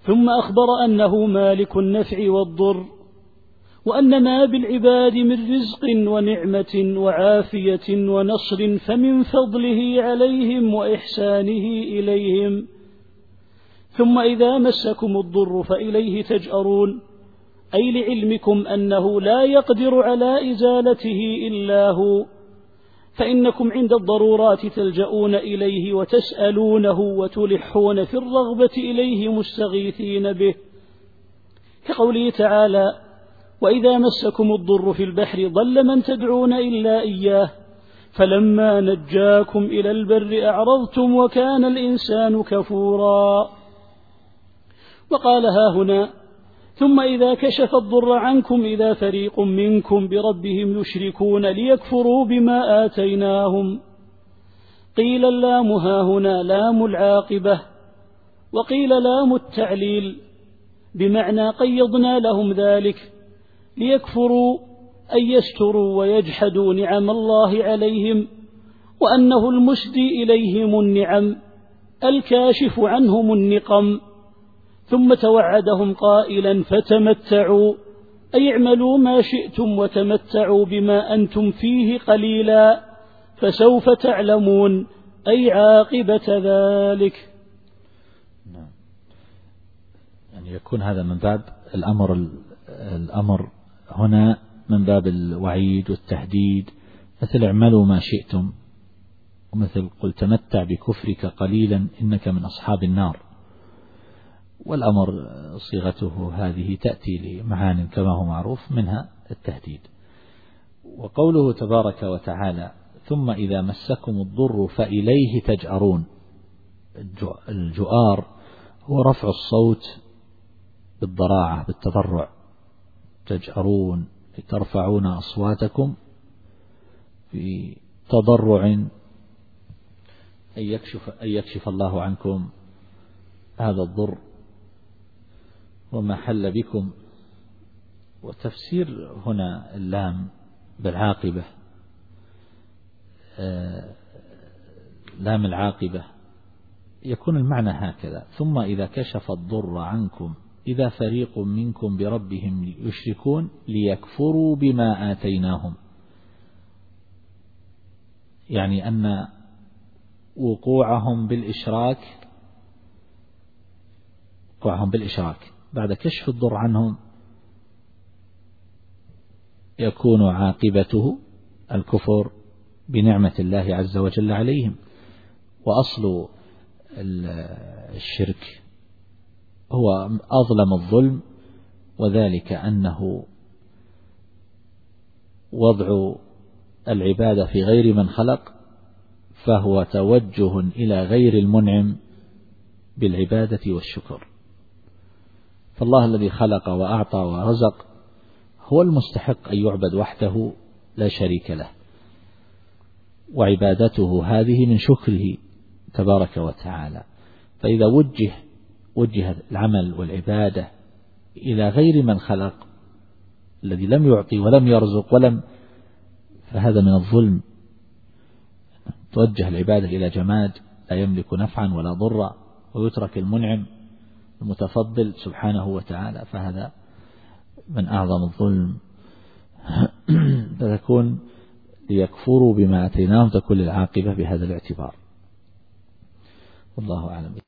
ثم أخبر أنه مالك النفع والضر، وأن ما بالعباد من رزق ونعمة وعافية ونصر فمن فضله عليهم وإحسانه إليهم. ثم إذا مسكم الضر فإليه تجأرون، أي لعلمكم أنه لا يقدر على إزالته إلا هو، فإنكم عند الضرورات تلجؤون إليه وتسألونه وتلحون في الرغبة إليه مستغيثين به، كقوله تعالى: وإذا مسكم الضر في البحر ضل من تدعون إلا إياه فلما نجاكم إلى البر أعرضتم وكان الإنسان كفورا. وقال هاهنا: ثم إذا كشف الضر عنكم إذا فريق منكم بربهم يشركون ليكفروا بما آتيناهم. قيل اللام هاهنا لام العاقبة، وقيل لام التعليل، بمعنى قيضنا لهم ذلك ليكفروا أي يستروا ويجحدوا نعم الله عليهم، وأنه المسدي إليهم النعم الكاشف عنهم النقم. ثم توعدهم قائلا: فتمتعوا أي اعملوا ما شئتم وتمتعوا بما أنتم فيه قليلا فسوف تعلمون، أي عاقبة ذلك. يعني يكون هذا من باب الأمر هنا من باب الوعيد والتهديد، مثل اعملوا ما شئتم، ومثل قل تمتع بكفرك قليلا إنك من أصحاب النار. والأمر صيغته هذه تأتي لمعان كما هو معروف، منها التهديد. وقوله تبارك وتعالى: ثم إذا مسكم الضر فإليه تجأرون. الجؤار هو رفع الصوت بالضراعة بالتضرع، تجأرون ترفعون أصواتكم في تضرع أن يكشف الله عنكم هذا الضر وما حل بكم. وتفسير هنا اللام بالعاقبة، لام العاقبة يكون المعنى هكذا: ثم إذا كشف الضر عنكم إذا فريق منكم بربهم يشركون ليكفروا بما آتيناهم. يعني أن وقوعهم بالإشراك بعد كشف الضر عنهم يكون عاقبته الكفر بنعمة الله عز وجل عليهم. وأصل الشرك هو أظلم الظلم، وذلك أنه وضع العبادة في غير من خلق، فهو توجه إلى غير المنعم بالعبادة والشكر. فالله الذي خلق وأعطى ورزق هو المستحق أن يعبد وحده لا شريك له، وعبادته هذه من شكره تبارك وتعالى. فإذا وجه العمل والعبادة إلى غير من خلق الذي لم يعطي ولم يرزق فهذا من الظلم. توجه العبادة إلى جماد لا يملك نفعا ولا ضرا ويترك المنعم المتفضل سبحانه وتعالى، فهذا من أعظم الظلم. فتكون ليكفروا بما أتيناهم، تكون العاقبة بهذا الاعتبار. والله أعلم.